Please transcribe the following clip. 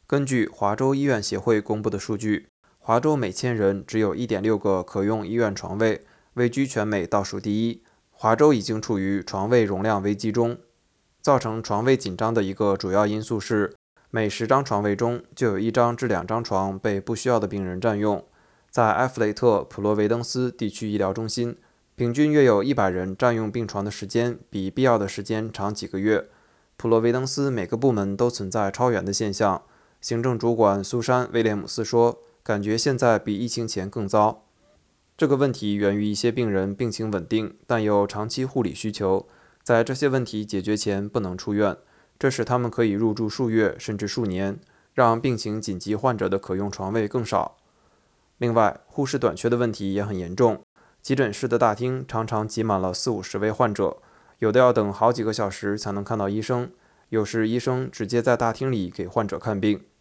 根据华州医院协会公布的数据，华州每千人只有 1.6 个可用医院床位，位居全美倒数第一。华州已经处于床位容量危机中。造成床位紧张的一个主要因素是，每10张床位中就有1张至2张床被不需要的病人占用。在埃弗雷特普罗维登斯地区医疗中心，平均约有100人占用病床的时间比必要的时间长几个月。普罗维登斯每个部门都存在超员的现象。行政主管苏珊·威廉姆斯说：“感觉现在比疫情前更糟。”这个问题源于一些病人病情稳定，但有长期护理需求，在这些问题解决前不能出院，这使他们可以入住数月甚至数年，让病情紧急患者的可用床位更少。另外，护士短缺的问题也很严重，急诊室的大厅常常挤满了40-50位患者，有的要等好几个小时才能看到医生，有时医生直接在大厅里给患者看病。